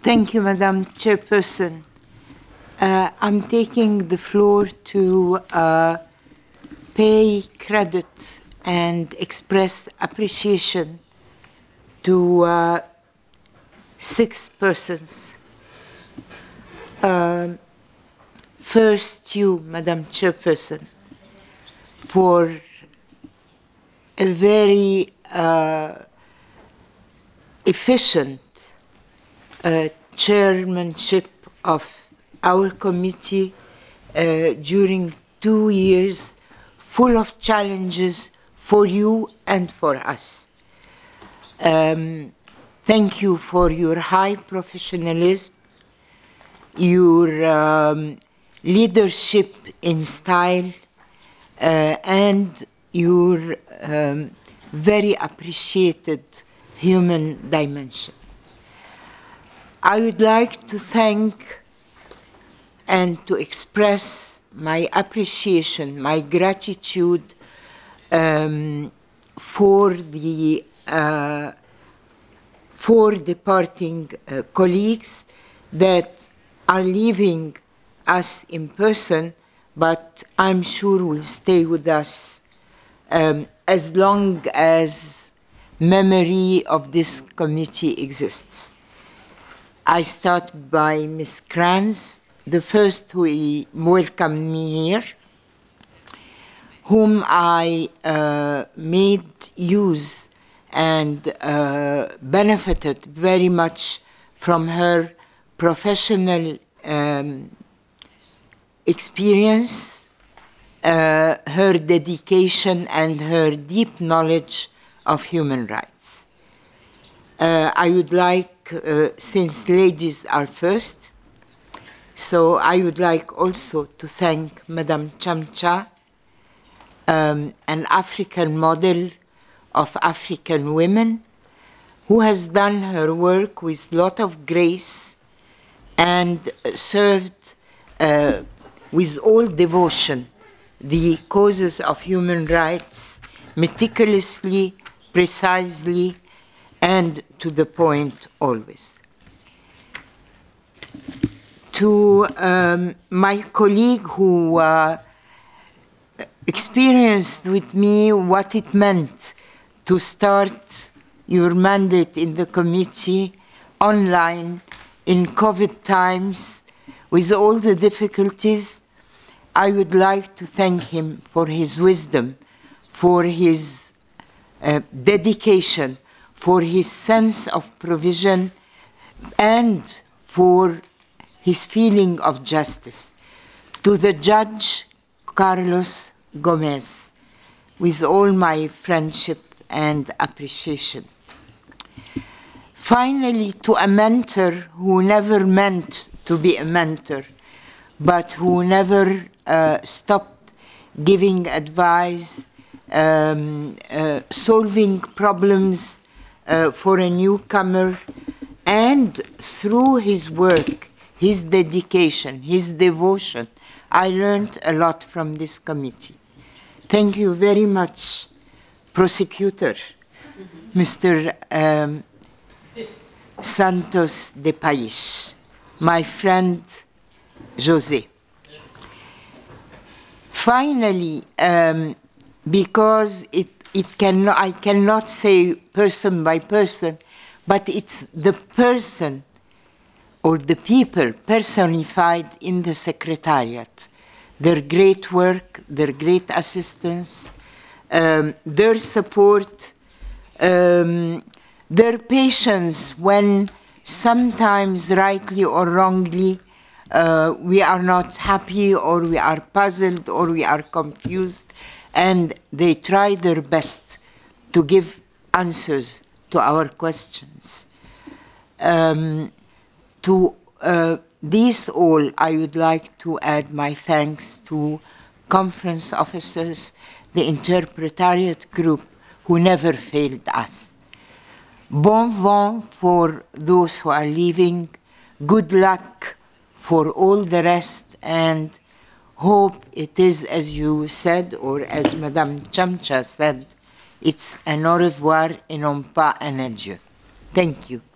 Thank you, Madam Chairperson. I'm taking the floor to pay credit and express appreciation to 6 persons. First, you, Madam Chairperson, for a very efficient chairmanship of our committee during 2 years full of challenges for you and for us. Thank you for your high professionalism, your leadership in style, and your very appreciated human dimension. I would like to thank and to express my appreciation, my gratitude for the 4 departing colleagues that are leaving us in person, but I'm sure will stay with us as long as memory of this committee exists. I start by Ms. Kranz, the first who welcomed me here, whom I made use and benefited very much from her professional experience, her dedication, and her deep knowledge of human rights. I would like, since ladies are first, so I would like also to thank Madame Chamcha, an African model of African women who has done her work with a lot of grace and served with all devotion the causes of human rights meticulously, precisely, and to the point always. To my colleague who experienced with me what it meant to start your mandate in the committee online in COVID times with all the difficulties, I would like to thank him for his wisdom, for his dedication, for his sense of provision, and for his feeling of justice. To the judge, Carlos Gomez, with all my friendship and appreciation. Finally, to a mentor who never meant to be a mentor, but who never stopped giving advice, solving problems for a newcomer, and through his work, his dedication, his devotion, I learned a lot from this committee. Thank you very much, Prosecutor, Mr. Santos de Pais, my friend José. Finally, because I cannot say person by person, but it's the person or the people personified in the Secretariat. Their great work, their great assistance, their support, their patience when sometimes rightly or wrongly we are not happy or we are puzzled or we are confused, and they try their best to give answers to our questions. To these all, I would like to add my thanks to conference officers, the Interpretariat group, who never failed us. Bon vent for those who are leaving, good luck for all the rest, and hope it is as you said, or as Madame Chamcha said, it's un au revoir et non pas un adieu. Thank you.